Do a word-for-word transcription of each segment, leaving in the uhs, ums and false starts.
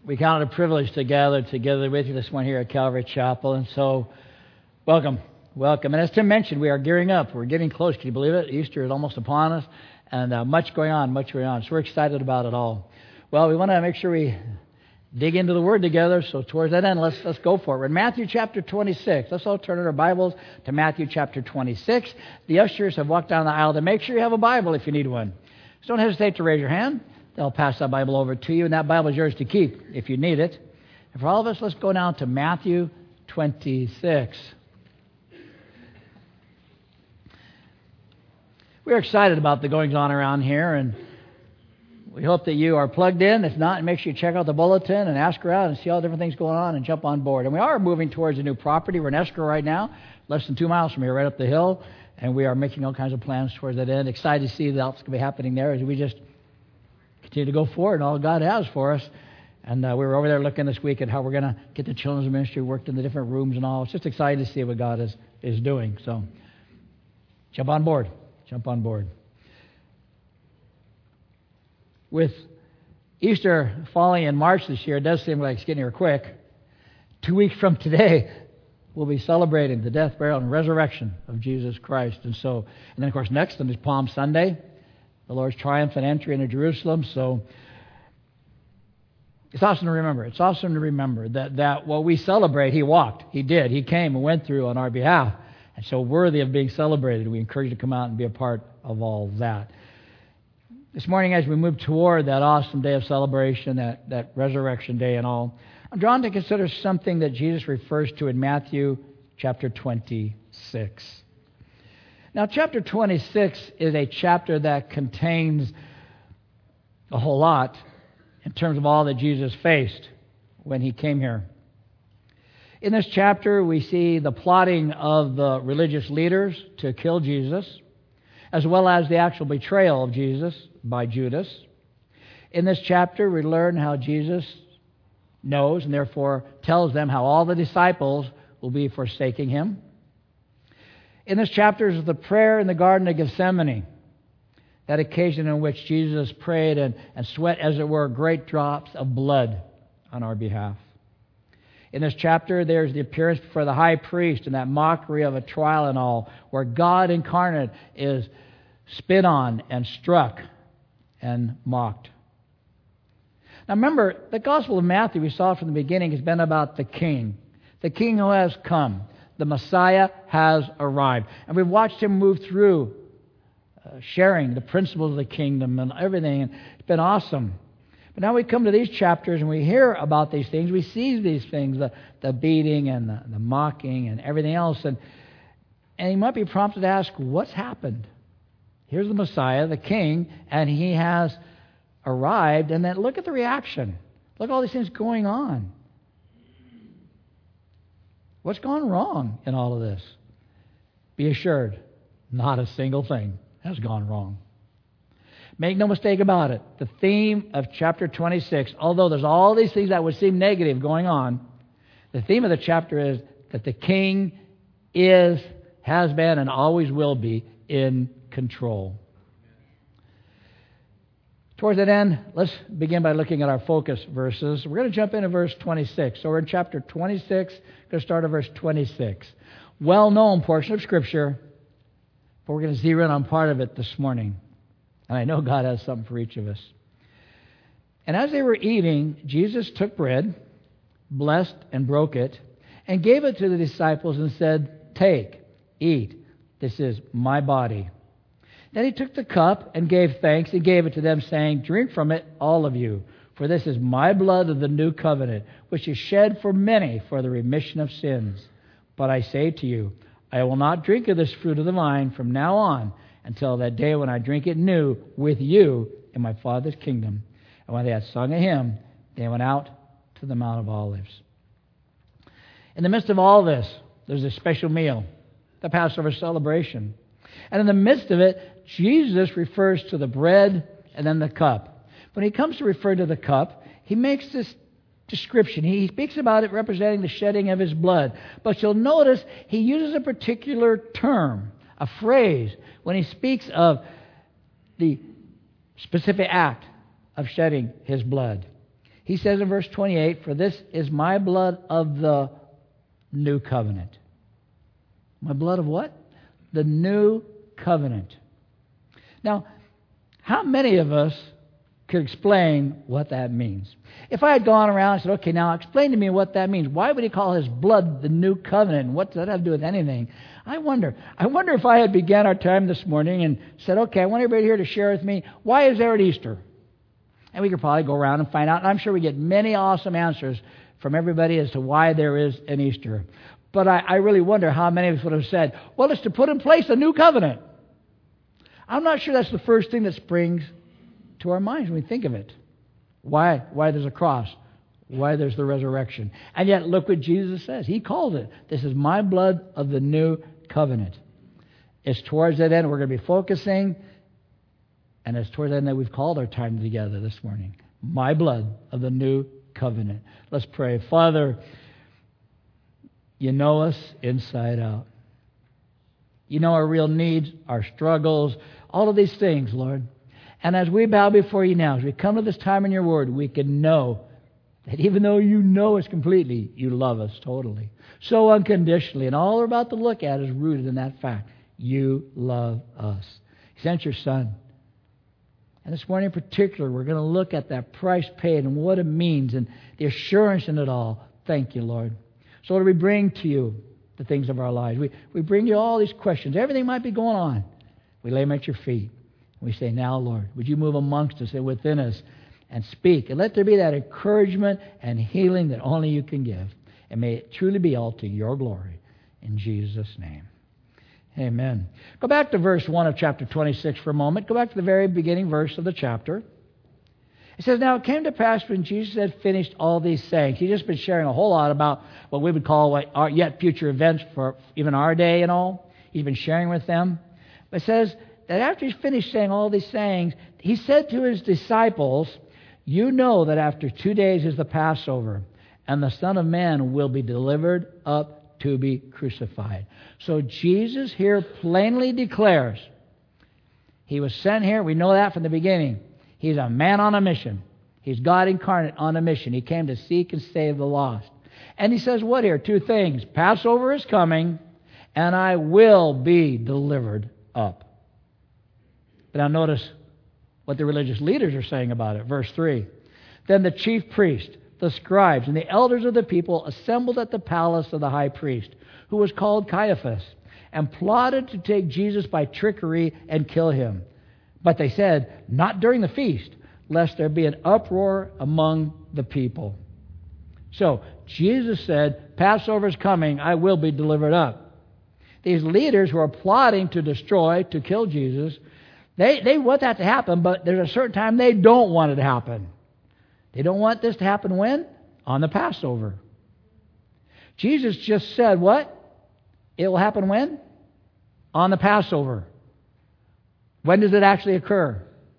We count it a privilege to gather together with you this morning here at Calvary Chapel. And so, welcome, welcome. And as Tim mentioned, we are gearing up. We're getting close. Can you believe it? Easter is almost upon us. And uh, much going on, much going on. So we're excited about it all. Well, we want to make sure we dig into the Word together. So towards that end, let's let's go for it. We're in Matthew chapter twenty-six. Let's all turn our Bibles to Matthew chapter twenty-six. The ushers have walked down the aisle to make sure you have a Bible if you need one. So don't hesitate to raise your hand. They'll pass that Bible over to you, and that Bible is yours to keep if you need it. And for all of us, let's go now to Matthew twenty-six. We're excited about the goings-on around here, and we hope that you are plugged in. If not, make sure you check out the bulletin and ask around and see all the different things going on and jump on board. And we are moving towards a new property. We're in escrow right now, less than two miles from here, right up the hill, and we are making all kinds of plans towards that end. Excited to see what's going to be happening there as we just continue to go forward and all God has for us. And uh, we were over there looking this week at how we're going to get the children's ministry worked in the different rooms and all. It's just exciting to see what God is, is doing. So jump on board. Jump on board. With Easter falling in March this year, it does seem like it's getting here quick. Two weeks from today, we'll be celebrating the death, burial, and resurrection of Jesus Christ. And so, and then of course next on is Palm Sunday, the Lord's triumphant entry into Jerusalem. So it's awesome to remember. It's awesome to remember that, that what we celebrate, He walked. He did. He came and went through on our behalf. And so worthy of being celebrated. We encourage you to come out and be a part of all that. This morning, as we move toward that awesome day of celebration, that, that resurrection day and all, I'm drawn to consider something that Jesus refers to in Matthew chapter twenty-six. Now, chapter twenty-six is a chapter that contains a whole lot in terms of all that Jesus faced when He came here. In this chapter, we see the plotting of the religious leaders to kill Jesus, as well as the actual betrayal of Jesus by Judas. In this chapter, we learn how Jesus knows and therefore tells them how all the disciples will be forsaking Him. In this chapter is the prayer in the Garden of Gethsemane, that occasion in which Jesus prayed and, and sweat, as it were, great drops of blood on our behalf. In this chapter, there's the appearance before the high priest and that mockery of a trial and all, where God incarnate is spit on and struck and mocked. Now remember, the Gospel of Matthew, we saw from the beginning, has been about the King. The King who has come. The Messiah has arrived. And we've watched Him move through uh, sharing the principles of the kingdom and everything. And it's been awesome. But now we come to these chapters and we hear about these things. We see these things, the, the beating and the, the mocking and everything else. And, and you might be prompted to ask, what's happened? Here's the Messiah, the King, and He has arrived. And then look at the reaction. Look at all these things going on. What's gone wrong in all of this? Be assured, not a single thing has gone wrong. Make no mistake about it. The theme of chapter twenty-six, although there's all these things that would seem negative going on, the theme of the chapter is that the King is, has been, and always will be in control. Towards that end, let's begin by looking at our focus verses. We're going to jump into verse twenty-six. So we're in chapter twenty-six. We're going to start at verse twenty-six. Well-known portion of Scripture, but we're going to zero in on part of it this morning. And I know God has something for each of us. And as they were eating, Jesus took bread, blessed and broke it, and gave it to the disciples and said, "Take, eat, this is my body." Then He took the cup and gave thanks and gave it to them, saying, "Drink from it, all of you, for this is my blood of the new covenant, which is shed for many for the remission of sins. But I say to you, I will not drink of this fruit of the vine from now on, until that day when I drink it new with you in my Father's kingdom." And when they had sung a hymn, they went out to the Mount of Olives. In the midst of all this, there's a special meal, the Passover celebration. And in the midst of it, Jesus refers to the bread and then the cup. When He comes to refer to the cup, He makes this description. He speaks about it representing the shedding of His blood. But you'll notice He uses a particular term, a phrase, when He speaks of the specific act of shedding His blood. He says in verse twenty-eight, "For this is my blood of the new covenant." My blood of what? The new covenant. Now, how many of us could explain what that means? If I had gone around and said, okay, now explain to me what that means. Why would he call his blood the new covenant? What does that have to do with anything? I wonder. I wonder if I had began our time this morning and said, okay, I want everybody here to share with me, why is there an Easter? And we could probably go around and find out. And I'm sure we get many awesome answers from everybody as to why there is an Easter. But I, I really wonder how many of us would have said, well, it's to put in place a new covenant. I'm not sure that's the first thing that springs to our minds when we think of it. Why? Why there's a cross. Why there's the resurrection. And yet, look what Jesus says. He called it. This is my blood of the new covenant. It's towards that end we're going to be focusing. And it's towards that end that we've called our time together this morning. My blood of the new covenant. Let's pray. Father, you know us inside out. You know our real needs, our struggles, all of these things, Lord. And as we bow before you now, as we come to this time in your word, we can know that even though you know us completely, you love us totally. So unconditionally. And all we're about to look at is rooted in that fact. You love us. You sent your Son. And this morning in particular, we're going to look at that price paid and what it means and the assurance in it all. Thank you, Lord. So Lord, we bring to you the things of our lives. We, we bring you all these questions. Everything might be going on. We lay them at your feet. We say, now, Lord, would you move amongst us and within us and speak. And let there be that encouragement and healing that only you can give. And may it truly be all to your glory. In Jesus' name. Amen. Go back to verse one of chapter twenty-six for a moment. Go back to the very beginning verse of the chapter. It says, now it came to pass when Jesus had finished all these sayings. He's just been sharing a whole lot about what we would call what are yet future events for even our day and all. He's been sharing with them. But it says that after he's finished saying all these sayings, he said to his disciples, you know that after two days is the Passover, and the Son of Man will be delivered up to be crucified. So Jesus here plainly declares he was sent here. We know that from the beginning. He's a man on a mission. He's God incarnate on a mission. He came to seek and save the lost. And he says what here? Two things. Passover is coming, and I will be delivered up. But now notice what the religious leaders are saying about it. Verse three. Then the chief priest, the scribes, and the elders of the people assembled at the palace of the high priest, who was called Caiaphas, and plotted to take Jesus by trickery and kill him. But they said, not during the feast, lest there be an uproar among the people. So, Jesus said, Passover is coming, I will be delivered up. These leaders who are plotting to destroy, to kill Jesus, they, they want that to happen, but there's a certain time they don't want it to happen. They don't want this to happen when? On the Passover. Jesus just said what? It will happen when? On the Passover. When does it actually occur?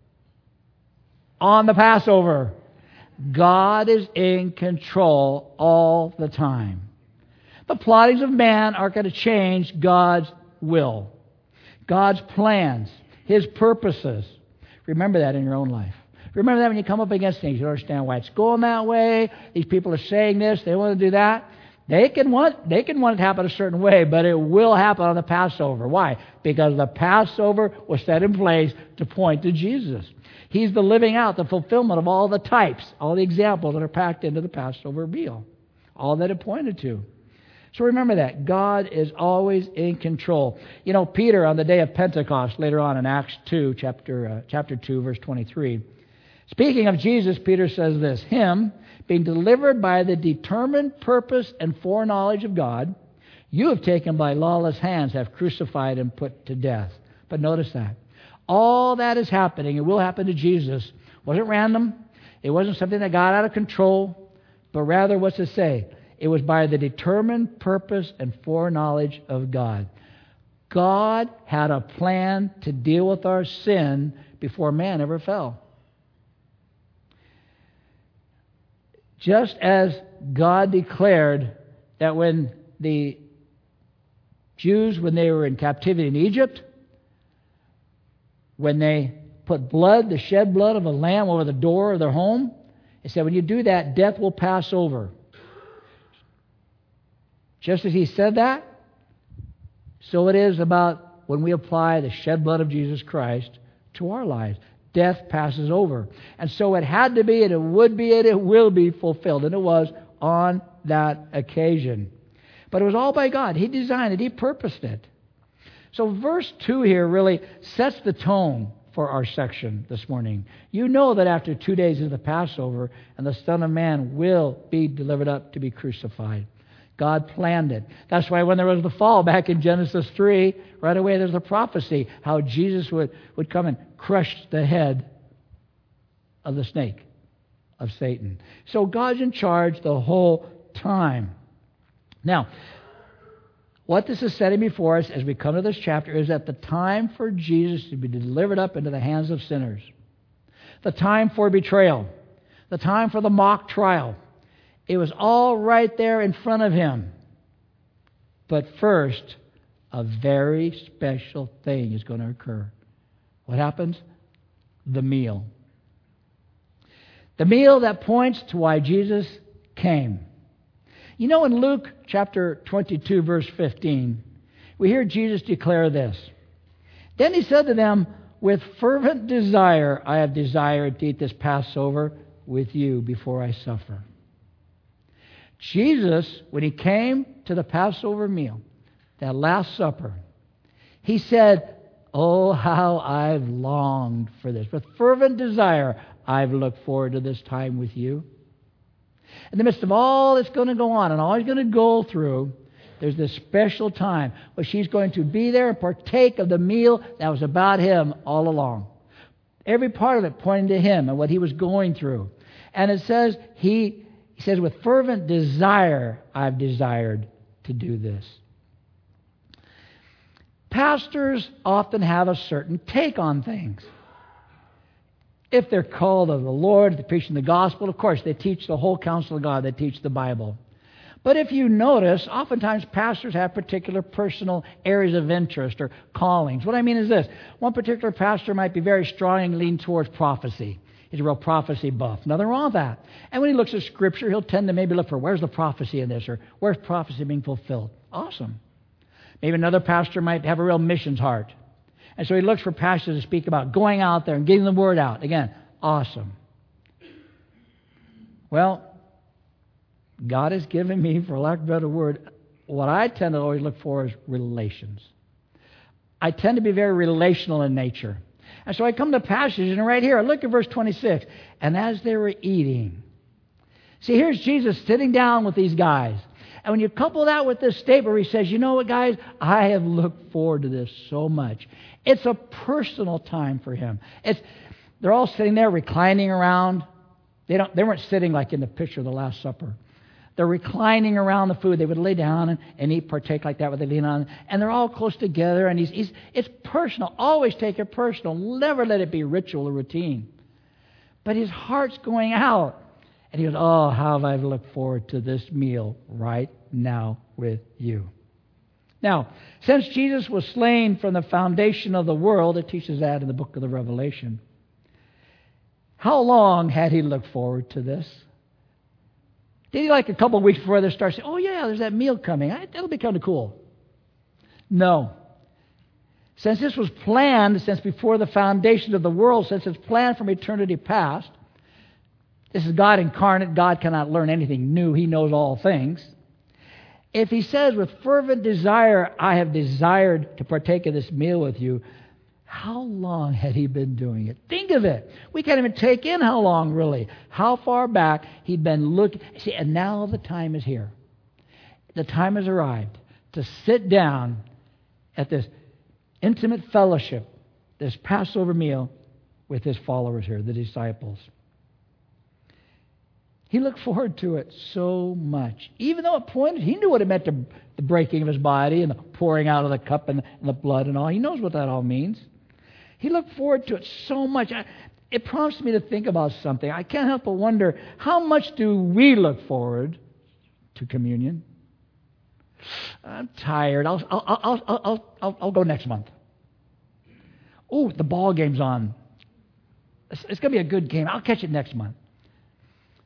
On the Passover. God is in control all the time. The plottings of man are going to change God's will, God's plans, His purposes. Remember that in your own life. Remember that when you come up against things, you understand why it's going that way. These people are saying this, they want to do that. They can want they can want it to happen a certain way, but it will happen on the Passover. Why? Because the Passover was set in place to point to Jesus. He's the living out, the fulfillment of all the types, all the examples that are packed into the Passover meal. All that it pointed to. So remember that. God is always in control. You know, Peter on the day of Pentecost, later on in Acts two, chapter, uh, chapter two, verse twenty-three, speaking of Jesus, Peter says this, him, being delivered by the determined purpose and foreknowledge of God, you have taken by lawless hands, have crucified and put to death. But notice that. All that is happening, it will happen to Jesus, wasn't random. It wasn't something that got out of control. But rather, what's it say? It was by the determined purpose and foreknowledge of God. God had a plan to deal with our sin before man ever fell. Just as God declared that when the Jews, when they were in captivity in Egypt, when they put blood, the shed blood of a lamb over the door of their home, He said, when you do that, death will pass over. Just as he said that, so it is about when we apply the shed blood of Jesus Christ to our lives. Death passes over. And so it had to be, and it would be, and it will be fulfilled. And it was on that occasion. But it was all by God. He designed it. He purposed it. So verse two here really sets the tone for our section this morning. You know that after two days is the Passover, and the Son of Man will be delivered up to be crucified. God planned it. That's why when there was the fall back in Genesis three, right away there's a prophecy how Jesus would, would come and crush the head of the snake, of Satan. So God's in charge the whole time. Now, what this is setting before us as we come to this chapter is that the time for Jesus to be delivered up into the hands of sinners, the time for betrayal, the time for the mock trial, it was all right there in front of him. But first, a very special thing is going to occur. What happens? The meal. The meal that points to why Jesus came. You know, in Luke chapter twenty-two, verse fifteen, we hear Jesus declare this. Then he said to them, with fervent desire I have desired to eat this Passover with you before I suffer. Jesus, when he came to the Passover meal, that Last Supper, he said, oh, how I've longed for this. With fervent desire, I've looked forward to this time with you. In the midst of all that's going to go on and all he's going to go through, there's this special time where she's going to be there and partake of the meal that was about him all along. Every part of it pointing to him and what he was going through. And it says, he, he says, with fervent desire, I've desired to do this. Pastors often have a certain take on things. If they're called of the Lord, they're preaching the gospel, of course, they teach the whole counsel of God. They teach the Bible. But if you notice, oftentimes pastors have particular personal areas of interest or callings. What I mean is this. One particular pastor might be very strong and lean towards prophecy. He's a real prophecy buff. Nothing wrong with that. And when he looks at Scripture, he'll tend to maybe look for where's the prophecy in this or where's prophecy being fulfilled. Awesome. Maybe another pastor might have a real missions heart. And so he looks for pastors to speak about going out there and getting the word out. Again, awesome. Well, God has given me, for lack of a better word, what I tend to always look for is relations. I tend to be very relational in nature. And so I come to passages, and right here, look at verse twenty-six. And as they were eating. See, here's Jesus sitting down with these guys. And when you couple that with this statement where he says, you know what, guys, I have looked forward to this so much. It's a personal time for him. It's they're all sitting there reclining around. They don't. They weren't sitting like in the picture of the Last Supper. They're reclining around the food. They would lay down and, and eat, partake like that where they lean on. And they're all close together. And he's, he's it's personal. Always take it personal. Never let it be ritual or routine. But his heart's going out. And he goes, oh, how have I looked forward to this meal right now with you. Now, since Jesus was slain from the foundation of the world, it teaches that in the book of the Revelation, how long had he looked forward to this? Did he like a couple of weeks before they start saying, oh yeah, there's that meal coming. That'll be kind of cool. No. Since this was planned, since before the foundation of the world, since it's planned from eternity past, this is God incarnate. God cannot learn anything new. He knows all things. If he says, with fervent desire, I have desired to partake of this meal with you, how long had he been doing it? Think of it. We can't even take in how long, really. How far back he'd been looking. See, and now the time is here. The time has arrived to sit down at this intimate fellowship, this Passover meal with his followers here, the disciples. He looked forward to it so much. Even though it pointed, he knew what it meant to the breaking of his body and the pouring out of the cup and, and the blood and all. He knows what that all means. He looked forward to it so much. I, it prompts me to think about something. I can't help but wonder, how much do we look forward to communion? I'm tired. I'll, I'll, I'll, I'll, I'll, I'll go next month. Oh, the ball game's on. It's, it's going to be a good game. I'll catch it next month.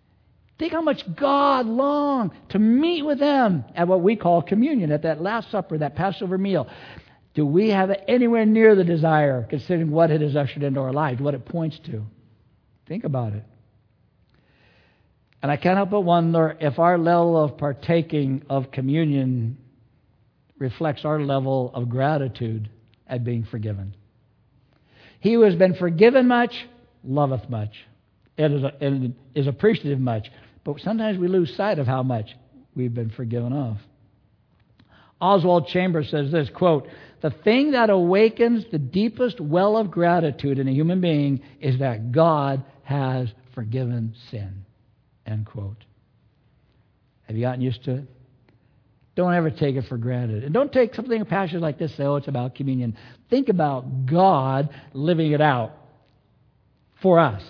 Think how much God longed to meet with them at what we call communion, at that Last Supper, that Passover meal. Do we have anywhere near the desire, considering what it has ushered into our lives, what it points to? Think about it. And I can't help but wonder if our level of partaking of communion reflects our level of gratitude at being forgiven. He who has been forgiven much, loveth much, and is, and is appreciative much. But sometimes we lose sight of how much we've been forgiven of. Oswald Chambers says this, quote, "The thing that awakens the deepest well of gratitude in a human being is that God has forgiven sin." End quote. Have you gotten used to it? Don't ever take it for granted. And don't take something, a passage like this, say, oh, it's about communion. Think about God living it out for us.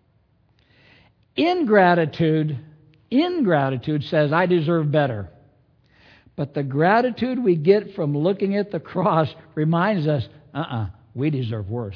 Ingratitude, ingratitude says, I deserve better. But the gratitude we get from looking at the cross reminds us, uh-uh, we deserve worse.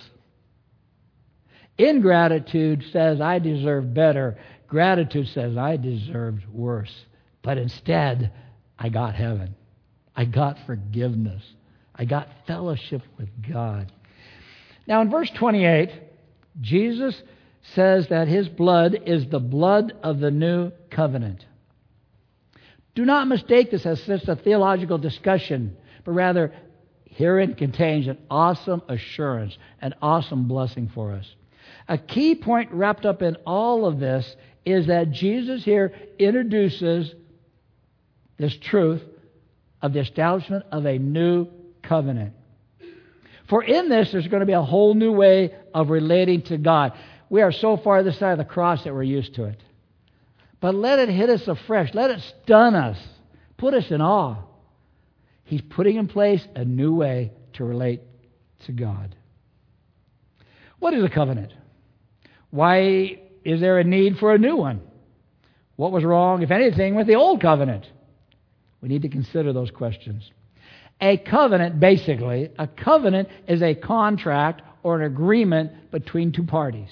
Ingratitude says, I deserve better. Gratitude says, I deserved worse. But instead, I got heaven. I got forgiveness. I got fellowship with God. Now in verse twenty-eight, Jesus says that His blood is the blood of the new covenant. Do not mistake this as just a theological discussion, but rather herein contains an awesome assurance, an awesome blessing for us. A key point wrapped up in all of this is that Jesus here introduces this truth of the establishment of a new covenant. For in this, there's going to be a whole new way of relating to God. We are so far this side of the cross that we're used to it. But let it hit us afresh. Let it stun us. Put us in awe. He's putting in place a new way to relate to God. What is a covenant? Why is there a need for a new one? What was wrong, if anything, with the old covenant? We need to consider those questions. A covenant, basically, a covenant is a contract or an agreement between two parties.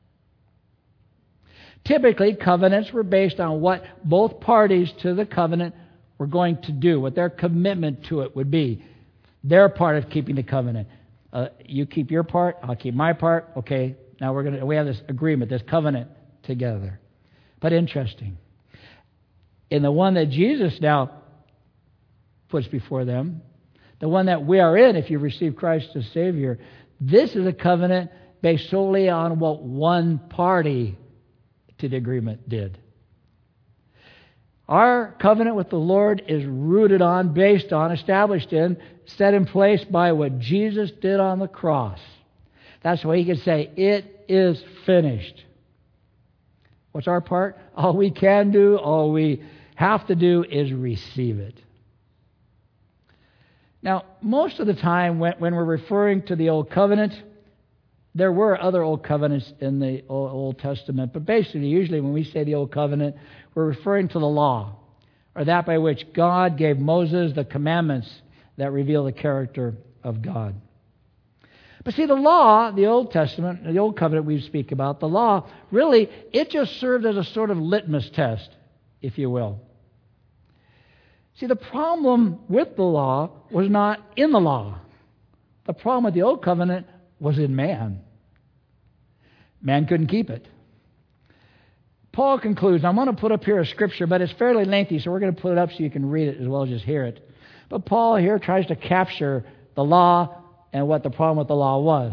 Typically, covenants were based on what both parties to the covenant were going to do, what their commitment to it would be. Their part of keeping the covenant. Uh, you keep your part, I'll keep my part. Okay, now we're gonna we have this agreement, this covenant together. But interesting. In the one that Jesus now puts before them, the one that we are in if you receive Christ as Savior, this is a covenant based solely on what one party to the agreement did. Our covenant with the Lord is rooted on, based on, established in, set in place by what Jesus did on the cross. That's why He can say, it is finished. What's our part? All we can do, all we have to do is receive it. Now, most of the time when, when we're referring to the Old Covenant, there were other Old Covenants in the Old, Old Testament, but basically, usually when we say the Old Covenant, we're referring to the law, or that by which God gave Moses the commandments that reveal the character of God. But see, the law, the Old Testament, the Old Covenant we speak about, the law, really, it just served as a sort of litmus test, if you will. See, the problem with the law was not in the law. The problem with the Old Covenant was in man. Man couldn't keep it. Paul concludes, I'm going to put up here a scripture, but it's fairly lengthy, so we're going to put it up so you can read it as well as just hear it. But Paul here tries to capture the law and what the problem with the law was.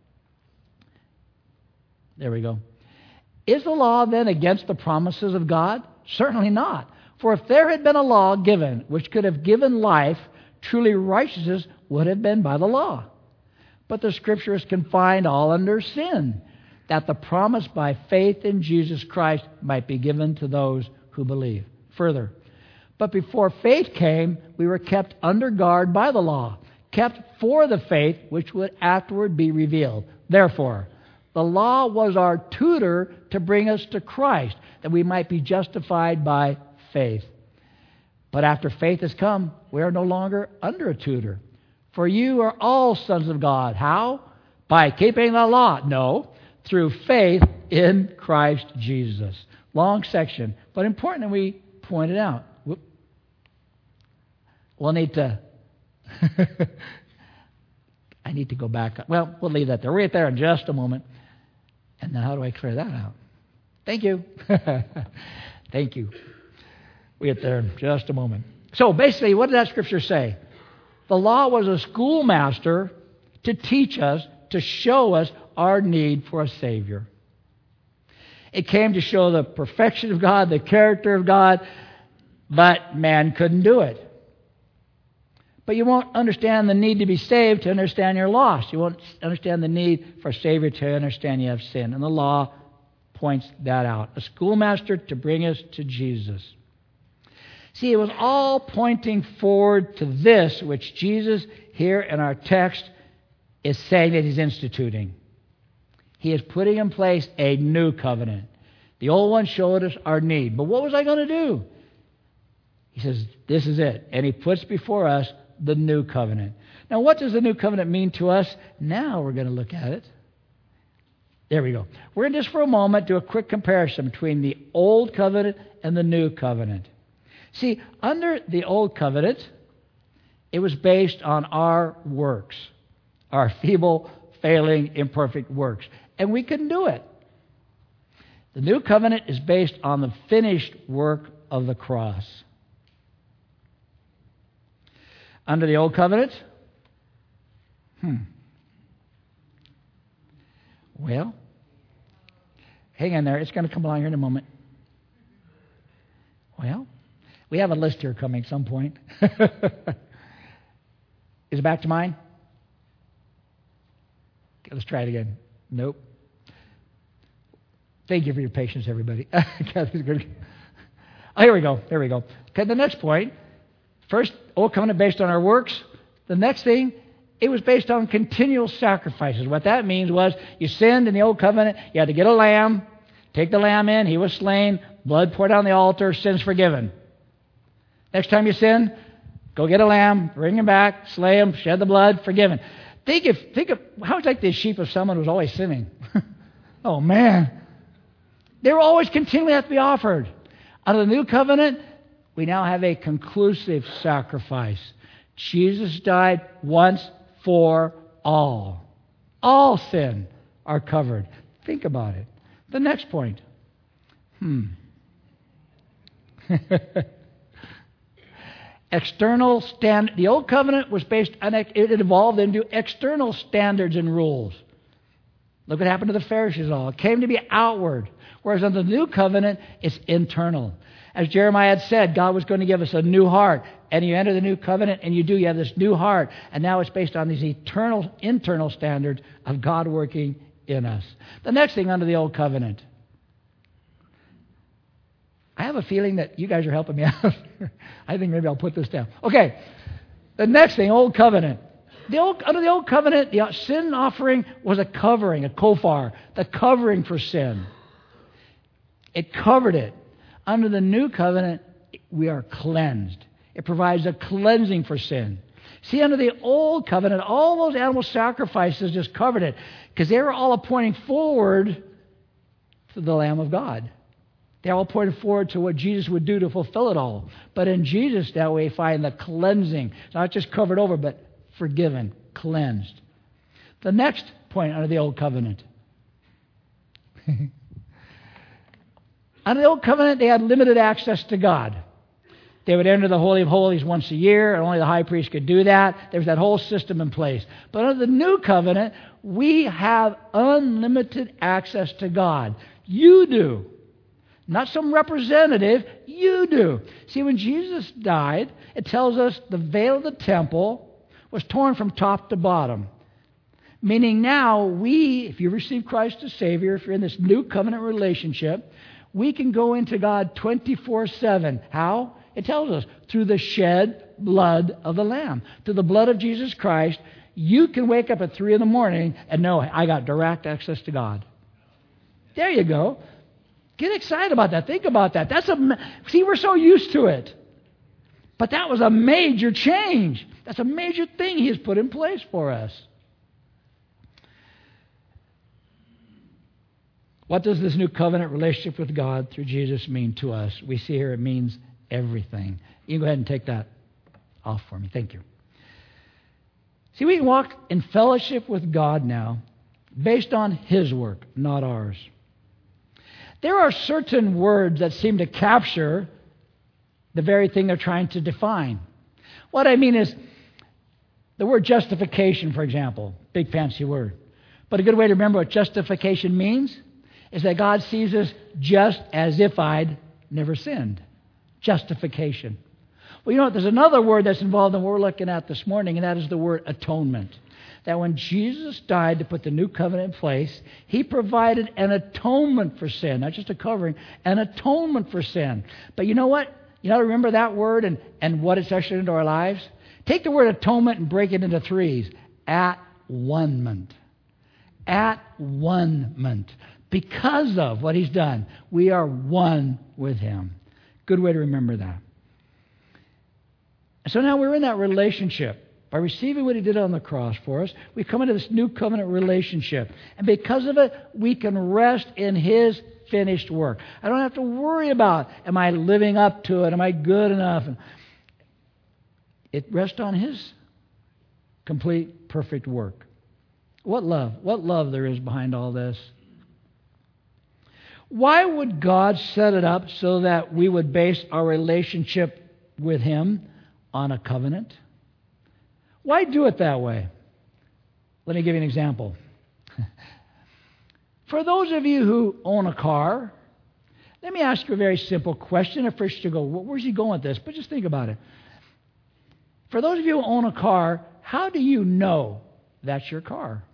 There we go. Is the law then against the promises of God? Certainly not. For if there had been a law given which could have given life, truly righteousness would have been by the law. But the Scripture is confined all under sin, that the promise by faith in Jesus Christ might be given to those who believe. Further, but before faith came, we were kept under guard by the law, kept for the faith which would afterward be revealed. Therefore, the law was our tutor to bring us to Christ, that we might be justified by faith. But after faith has come, we are no longer under a tutor. For you are all sons of God. How? By keeping the law? No, through faith in Christ Jesus. Long section. But important that we point it out. Whoop. We'll need to... I need to go back. Well, we'll leave that there. We'll get there in just a moment. And then how do I clear that out? Thank you. Thank you. We'll get there in just a moment. So basically, what did that scripture say? The law was a schoolmaster to teach us, to show us our need for a Savior. It came to show the perfection of God, the character of God, but man couldn't do it. But you won't understand the need to be saved to understand you're lost. You won't understand the need for a Savior to understand you have sin. And the law points that out. A schoolmaster to bring us to Jesus. See, it was all pointing forward to this, which Jesus here in our text is saying that He's instituting. He is putting in place a new covenant. The old one showed us our need. But what was I going to do? He says, this is it. And He puts before us the new covenant. Now, what does the new covenant mean to us? Now we're going to look at it. There we go. We're going to just for a moment do a quick comparison between the old covenant and the new covenant. See, under the old covenant, it was based on our works, our feeble, failing, imperfect works. And we couldn't do it. The new covenant is based on the finished work of the cross. Under the old covenant, hmm. Well, hang on there. It's going to come along here in a moment. Well, we have a list here coming at some point. Is it back to mine? Okay, let's try it again. Nope. Thank you for your patience, everybody. Oh, here we go. There we go. Okay, the next point. First, old covenant based on our works. The next thing, it was based on continual sacrifices. What that means was you sinned in the old covenant, you had to get a lamb, take the lamb in, he was slain, blood poured on the altar, sins forgiven. Next time you sin, go get a lamb, bring him back, slay him, shed the blood, forgiven. Think if think of how it's like the sheep of someone who's always sinning. Oh man. They were always continually have to be offered. Under the new covenant, we now have a conclusive sacrifice. Jesus died once for all. All sin are covered. Think about it. The next point. Hmm. External stand. The old covenant was based on, it evolved into external standards and rules. Look what happened to the Pharisees all. It came to be outward. Whereas under the new covenant, it's internal. As Jeremiah had said, God was going to give us a new heart. And you enter the new covenant and you do, you have this new heart. And now it's based on these eternal, internal standards of God working in us. The next thing under the old covenant. I have a feeling that you guys are helping me out. I think maybe I'll put this down. Okay. The next thing, old covenant. The old, under the old covenant, the sin offering was a covering, a kofar, the covering for sin. It covered it. Under the new covenant, we are cleansed. It provides a cleansing for sin. See, under the old covenant, all those animal sacrifices just covered it because they were all pointing forward to the Lamb of God. They all pointed forward to what Jesus would do to fulfill it all. But in Jesus, now we find the cleansing. It's not just covered over, but forgiven, cleansed. The next point under the old covenant. Under the old covenant, they had limited access to God. They would enter the Holy of Holies once a year, and only the high priest could do that. There was that whole system in place. But under the new covenant, we have unlimited access to God. You do. Not some representative. You do. See, when Jesus died, it tells us the veil of the temple was torn from top to bottom. Meaning now we, if you receive Christ as Savior, if you're in this new covenant relationship, we can go into God twenty-four seven. How? It tells us through the shed blood of the Lamb. Through the blood of Jesus Christ, you can wake up at three in the morning and know, I got direct access to God. There you go. Get excited about that. Think about that. That's a, see, we're so used to it. But that was a major change. That's a major thing He has put in place for us. What does this new covenant relationship with God through Jesus mean to us? We see here it means everything. You can go ahead and take that off for me. Thank you. See, we walk in fellowship with God now based on His work, not ours. There are certain words that seem to capture the very thing they're trying to define. What I mean is the word justification, for example, big fancy word. But a good way to remember what justification means is that God sees us just as if I'd never sinned. Justification. Well, you know what? There's another word that's involved in what we're looking at this morning, and that is the word atonement. That when Jesus died to put the new covenant in place, He provided an atonement for sin, not just a covering, an atonement for sin. But you know what? You know, remember that word and, and what it's ushered into our lives? Take the word atonement and break it into threes. At one-ment. At one-ment. Because of what He's done, we are one with Him. Good way to remember that. So now we're in that relationship. By receiving what He did on the cross for us, we come into this new covenant relationship. And because of it, we can rest in His finished work. I don't have to worry about, am I living up to it? Am I good enough? It rests on His complete, perfect work. What love. What love there is behind all this. Why would God set it up so that we would base our relationship with Him on a covenant? Why do it that way? Let me give you an example. For those of you who own a car, let me ask you a very simple question. At first you go, where's he going with this? But just think about it. For those of you who own a car, how do you know that's your car?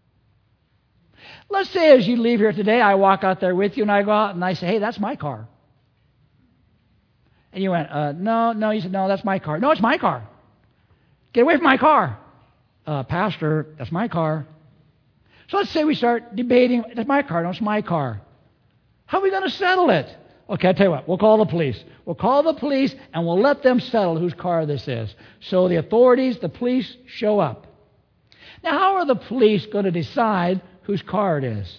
Let's say as you leave here today, I walk out there with you and I go out and I say, hey, that's my car. And you went, uh, no, no. You said, no, that's my car. No, it's my car. Get away from my car. Uh, Pastor, that's my car. So let's say we start debating, that's my car, no, it's my car. How are we going to settle it? Okay, I'll tell you what, we'll call the police. We'll call the police and we'll let them settle whose car this is. So the authorities, the police show up. Now, how are the police going to decide whose car it is?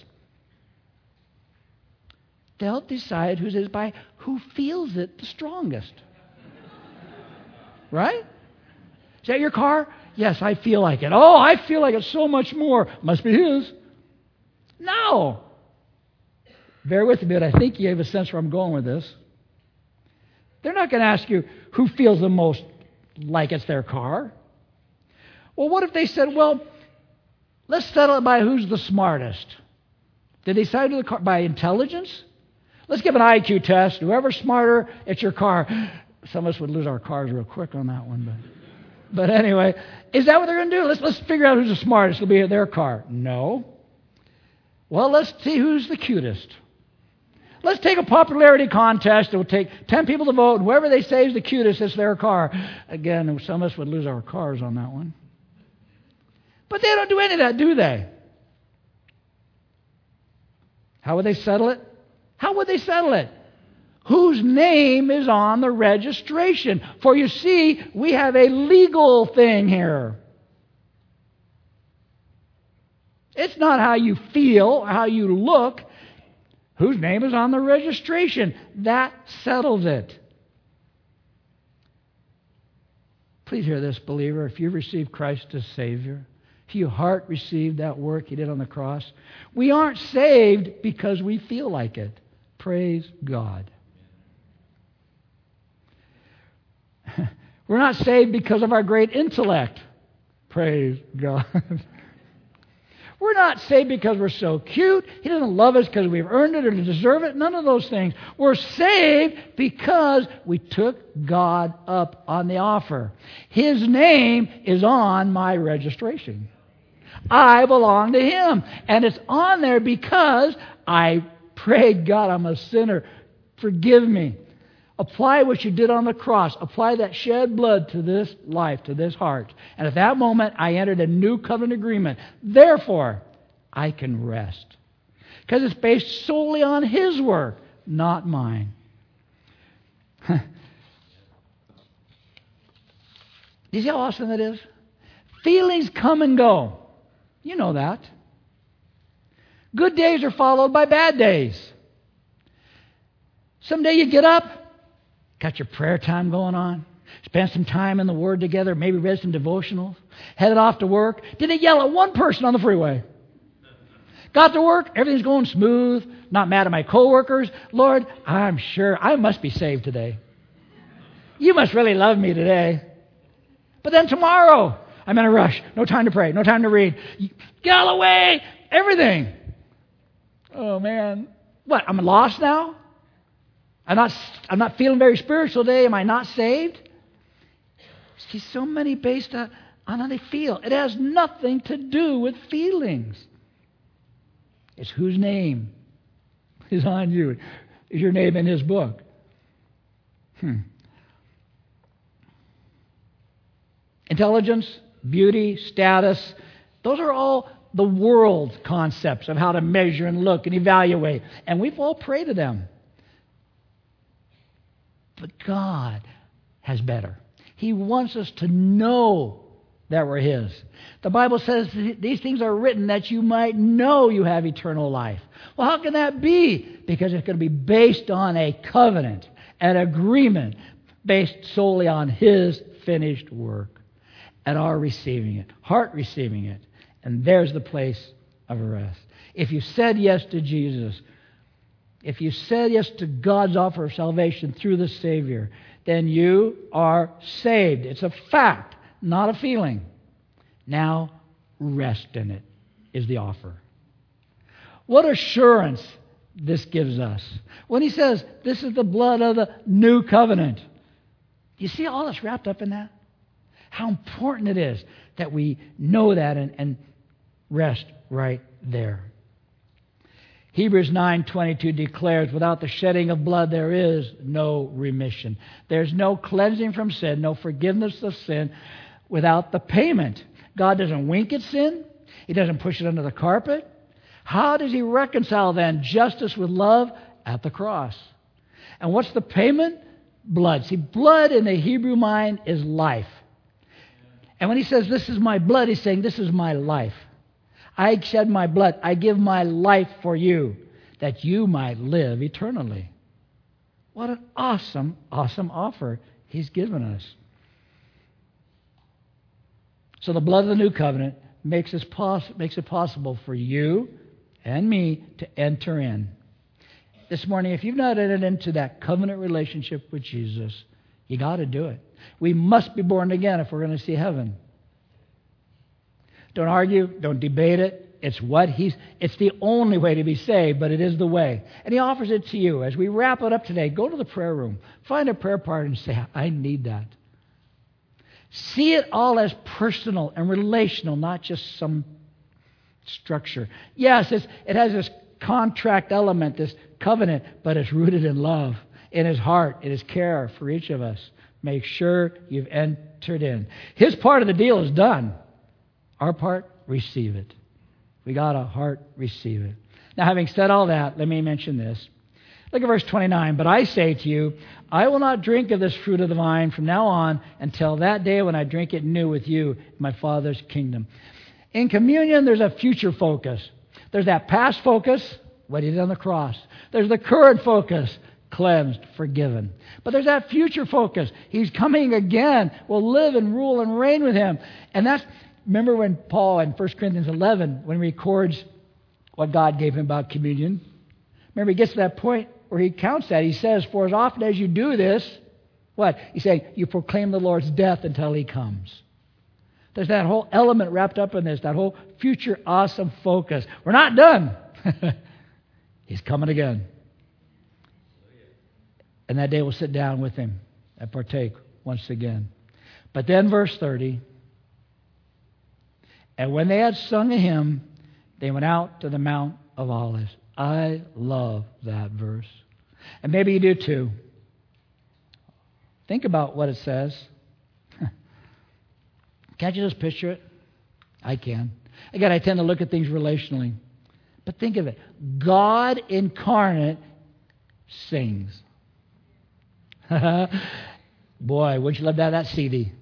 They'll decide whose it is by who feels it the strongest. Right? Is that your car? Yes, I feel like it. Oh, I feel like it so much more. Must be his. No. Bear with me, but I think you have a sense where I'm going with this. They're not going to ask you who feels the most like it's their car. Well, what if they said, well, let's settle it by who's the smartest. Did they decide the car by intelligence? Let's give an I Q test. Whoever's smarter, it's your car. Some of us would lose our cars real quick on that one, but... But anyway, is that what they're going to do? Let's, let's figure out who's the smartest. It'll be their car. No. Well, let's see who's the cutest. Let's take a popularity contest. It will take ten people to vote. And whoever they say is the cutest, it's their car. Again, some of us would lose our cars on that one. But they don't do any of that, do they? How would they settle it? How would they settle it? Whose name is on the registration? For you see, we have a legal thing here. It's not how you feel or how you look. Whose name is on the registration? That settles it. Please hear this, believer. If you've received Christ as Savior, if your heart received that work He did on the cross, we aren't saved because we feel like it. Praise God. We're not saved because of our great intellect. Praise God. We're not saved because we're so cute. He doesn't love us because we've earned it or deserve it. None of those things. We're saved because we took God up on the offer. His name is on my registration. I belong to Him. And it's on there because I prayed, God, I'm a sinner. Forgive me. Apply what you did on the cross. Apply that shed blood to this life, to this heart. And at that moment, I entered a new covenant agreement. Therefore, I can rest. Because it's based solely on His work, not mine. Do you see how awesome that is? Feelings come and go. You know that. Good days are followed by bad days. Someday you get up, got your prayer time going on, spend some time in the Word together, maybe read some devotionals, headed off to work, didn't yell at one person on the freeway. Got to work, everything's going smooth, not mad at my coworkers. Lord, I'm sure I must be saved today. You must really love me today. But then tomorrow, I'm in a rush. No time to pray, no time to read. Get out of the way, everything. Oh, man. What, I'm lost now? I'm not, I'm not feeling very spiritual today. Am I not saved? See, so many based on, on how they feel. It has nothing to do with feelings. It's whose name is on you. Is your name in His book? Hmm. Intelligence, beauty, status, those are all the world concepts of how to measure and look and evaluate. And we've all prayed to them. But God has better. He wants us to know that we're His. The Bible says these things are written that you might know you have eternal life. Well, how can that be? Because it's going to be based on a covenant, an agreement based solely on His finished work and our receiving it, heart receiving it. And there's the place of rest. If you said yes to Jesus, if you said yes to God's offer of salvation through the Savior, then you are saved. It's a fact, not a feeling. Now, rest in it is the offer. What assurance this gives us. When He says, this is the blood of the new covenant. You see all that's wrapped up in that? How important it is that we know that and, and rest right there. Hebrews nine twenty-two declares, without the shedding of blood there is no remission. There's no cleansing from sin, no forgiveness of sin without the payment. God doesn't wink at sin. He doesn't push it under the carpet. How does He reconcile then justice with love? At the cross. And what's the payment? Blood. See, blood in the Hebrew mind is life. And when He says, this is my blood, He's saying, this is my life. I shed my blood. I give my life for you, that you might live eternally. What an awesome, awesome offer He's given us. So the blood of the new covenant makes, us poss- makes it possible for you and me to enter in. This morning, if you've not entered into that covenant relationship with Jesus, you got to do it. We must be born again if we're going to see heaven. Don't argue. Don't debate it. It's what He's. It's the only way to be saved, but it is the way. And He offers it to you. As we wrap it up today, go to the prayer room. Find a prayer partner and say, I need that. See it all as personal and relational, not just some structure. Yes, it's, it has this contract element, this covenant, but it's rooted in love, in His heart, in His care for each of us. Make sure you've entered in. His part of the deal is done. Our part, receive it. We got a heart, receive it. Now, having said all that, let me mention this. Look at verse twenty-nine. But I say to you, I will not drink of this fruit of the vine from now on until that day when I drink it new with you in my Father's kingdom. In communion, there's a future focus. There's that past focus, what He did on the cross. There's the current focus, cleansed, forgiven. But there's that future focus. He's coming again. We'll live and rule and reign with Him. And that's, remember when Paul in First Corinthians eleven, when he records what God gave him about communion, remember he gets to that point where he counts that. He says, for as often as you do this, what? He's saying, you proclaim the Lord's death until He comes. There's that whole element wrapped up in this, that whole future awesome focus. We're not done. He's coming again. And that day we'll sit down with Him and partake once again. But then verse thirty, and when they had sung a hymn, they went out to the Mount of Olives. I love that verse. And maybe you do too. Think about what it says. Can't you just picture it? I can. Again, I tend to look at things relationally. But think of it. God incarnate sings. Boy, wouldn't you love to have that C D?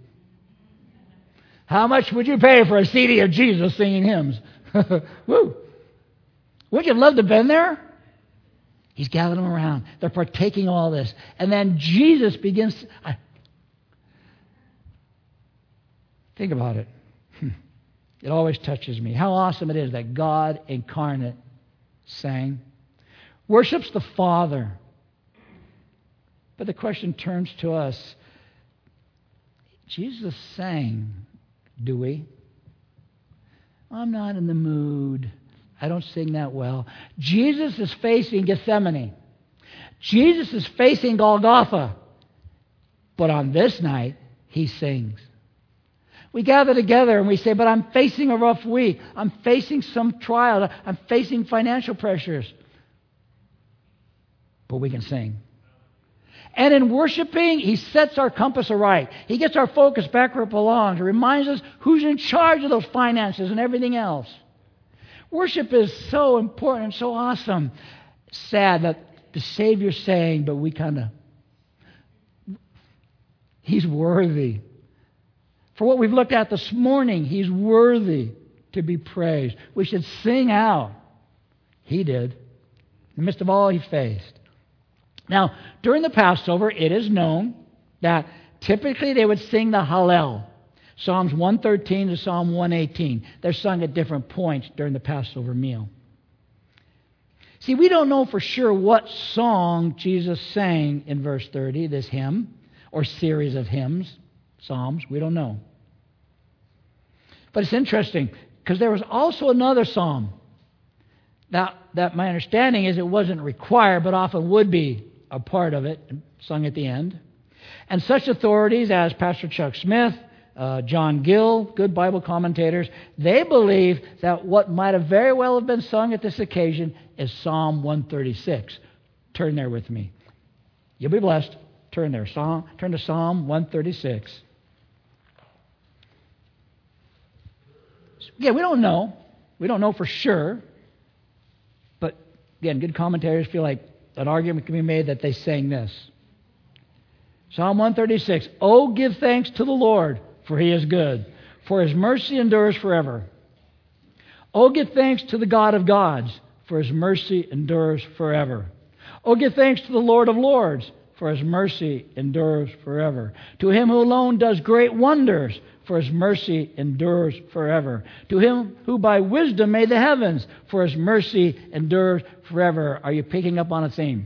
How much would you pay for a C D of Jesus singing hymns? Woo! Wouldn't you love to have been there? He's gathered them around. They're partaking all this. And then Jesus begins... I, think about it. It always touches me. How awesome it is that God incarnate sang. Worships the Father. But the question turns to us. Jesus sang. Do we? I'm not in the mood. I don't sing that well. Jesus is facing Gethsemane. Jesus is facing Golgotha. But on this night, he sings. We gather together and we say, but I'm facing a rough week. I'm facing some trial. I'm facing financial pressures. But we can sing. And in worshiping, he sets our compass aright. He gets our focus back where it belongs. He reminds us who's in charge of those finances and everything else. Worship is so important and so awesome. Sad that the Savior's saying, but we kind of... He's worthy. For what we've looked at this morning, he's worthy to be praised. We should sing out. He did. In the midst of all he faced. Now, during the Passover, it is known that typically they would sing the Hallel. Psalms one thirteen to Psalm one eighteen. They're sung at different points during the Passover meal. See, we don't know for sure what song Jesus sang in verse thirty, this hymn, or series of hymns, psalms. We don't know. But it's interesting, because there was also another psalm that, that my understanding is it wasn't required, but often would be a part of it, sung at the end. And such authorities as Pastor Chuck Smith, uh, John Gill, good Bible commentators, they believe that what might have very well have been sung at this occasion is Psalm one thirty-six. Turn there with me. You'll be blessed. Turn there. Psalm, turn to Psalm one thirty-six. Yeah, we don't know. We don't know for sure. But again, good commentators feel like an argument can be made that they sang this. Psalm one thirty-six. Oh, give thanks to the Lord, for he is good, for his mercy endures forever. Oh, give thanks to the God of gods, for his mercy endures forever. Oh, give thanks to the Lord of lords, for his mercy endures forever. To him who alone does great wonders, for his mercy endures forever. To him who by wisdom made the heavens, for his mercy endures forever. Are you picking up on a theme?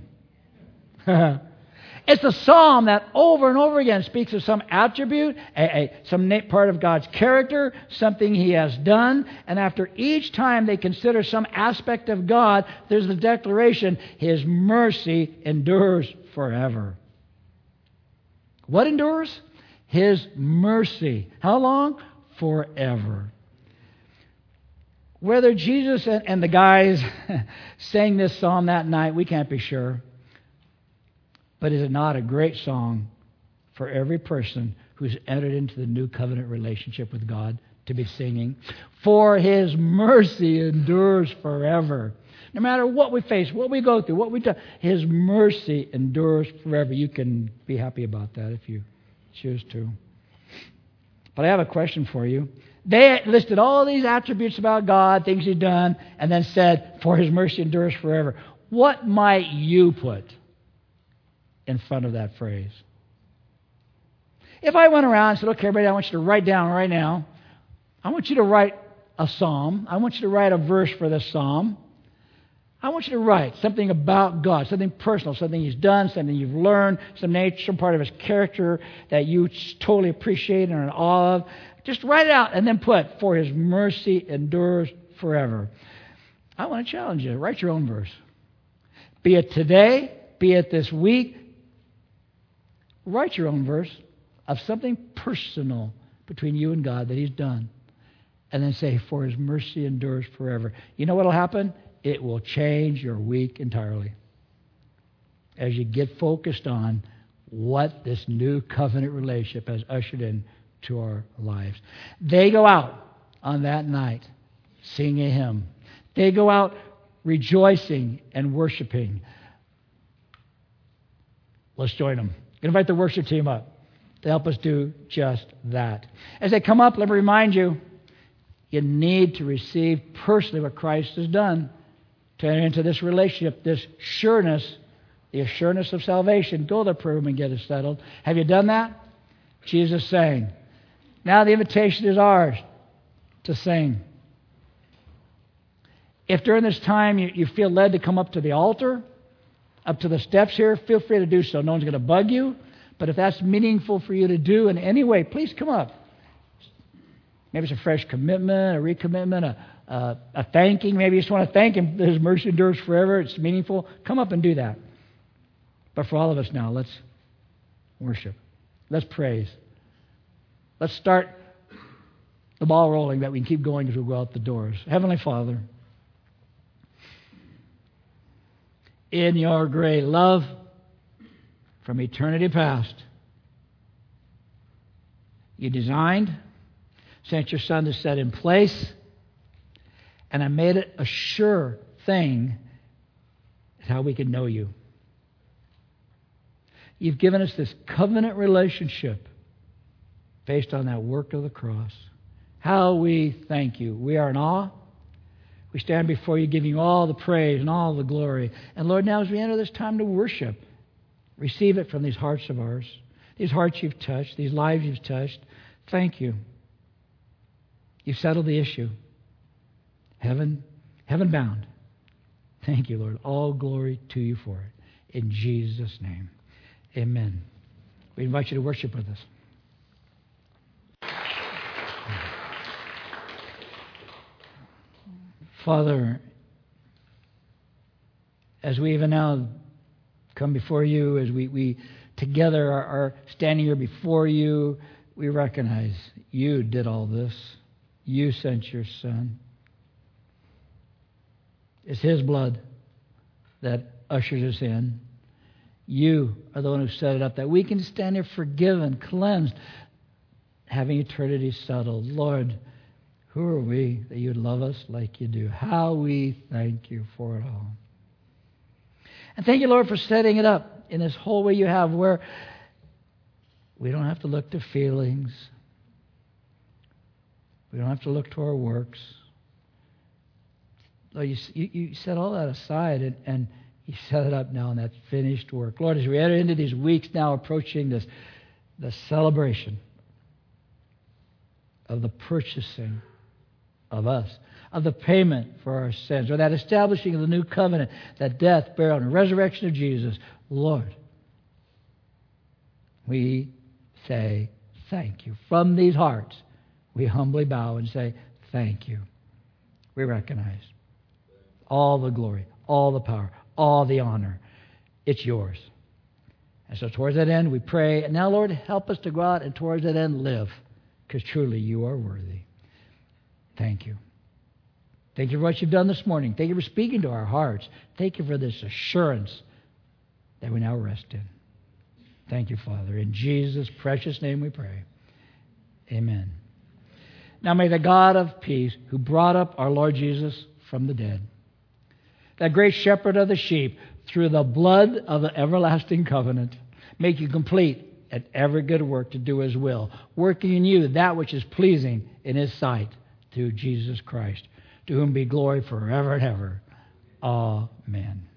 It's a psalm that over and over again speaks of some attribute, a, a, some part of God's character, something he has done. And after each time they consider some aspect of God, there's the declaration, his mercy endures forever. What endures? His mercy. How long? Forever. Whether Jesus and, and the guys sang this psalm that night, we can't be sure. But is it not a great song for every person who's entered into the new covenant relationship with God to be singing? For his mercy endures forever. No matter what we face, what we go through, what we do, his mercy endures forever. You can be happy about that if you choose to. But I have a question for you. They listed all these attributes about God, things he's done, and then said, for his mercy endures forever. What might you put in front of that phrase? If I went around and said, okay, everybody, I want you to write down right now. I want you to write a psalm. I want you to write a verse for this psalm. I want you to write something about God, something personal, something he's done, something you've learned, some nature, some part of his character that you totally appreciate and are in awe of. Just write it out and then put, for his mercy endures forever. I want to challenge you. Write your own verse. Be it today, be it this week. Write your own verse of something personal between you and God that he's done. And then say, for his mercy endures forever. You know what will happen? It will change your week entirely. As you get focused on what this new covenant relationship has ushered in to our lives. They go out on that night singing a hymn. They go out rejoicing and worshiping. Let's join them. Invite the worship team up to help us do just that. As they come up, let me remind you, you need to receive personally what Christ has done. to enter into this relationship, this sureness, the assurance of salvation. Go to the prayer room and get it settled. Have you done that? Jesus sang. Now the invitation is ours to sing. If during this time you, you feel led to come up to the altar, up to the steps here, feel free to do so. No one's going to bug you. But if that's meaningful for you to do in any way, please come up. Maybe it's a fresh commitment, a recommitment, a, a, a thanking. Maybe you just want to thank Him. His mercy endures forever. It's meaningful. Come up and do that. But for all of us now, let's worship. Let's praise. Let's start the ball rolling that we can keep going as we go out the doors. Heavenly Father, in your great love from eternity past, you designed, sent your Son to set in place, and I made it a sure thing how we could know you. You've given us this covenant relationship based on that work of the cross. How we thank you. We are in awe. We stand before you giving you all the praise and all the glory. And Lord, now as we enter this time to worship, receive it from these hearts of ours, these hearts you've touched, these lives you've touched. Thank you. You've settled the issue. Heaven, heaven bound. Thank you, Lord. All glory to you for it. In Jesus' name, amen. We invite you to worship with us. Father, as we even now come before you, as we, we together are, are standing here before you, we recognize you did all this. You sent your Son. It's His blood that ushers us in. You are the one who set it up, that we can stand here forgiven, cleansed, having eternity settled. Lord, who are we that you'd love us like you do? How we thank you for it all. And thank you, Lord, for setting it up in this whole way you have, where we don't have to look to feelings. We don't have to look to our works. Lord, you, you, you set all that aside, and, and you set it up now in that finished work. Lord, as we enter into these weeks now approaching this, the celebration of the purchasing of us, of the payment for our sins, or that establishing of the new covenant, that death, burial, and resurrection of Jesus, Lord, we say thank you. From these hearts, we humbly bow and say thank you. We recognize all the glory, all the power, all the honor. It's yours. And so towards that end, we pray. And now, Lord, help us to go out and towards that end live, because truly you are worthy. Thank you. Thank you for what you've done this morning. Thank you for speaking to our hearts. Thank you for this assurance that we now rest in. Thank you, Father. In Jesus' precious name we pray. Amen. Now may the God of peace, who brought up our Lord Jesus from the dead, that great shepherd of the sheep, through the blood of the everlasting covenant, make you complete at every good work to do His will, working in you that which is pleasing in His sight, through Jesus Christ, to whom be glory forever and ever. Amen.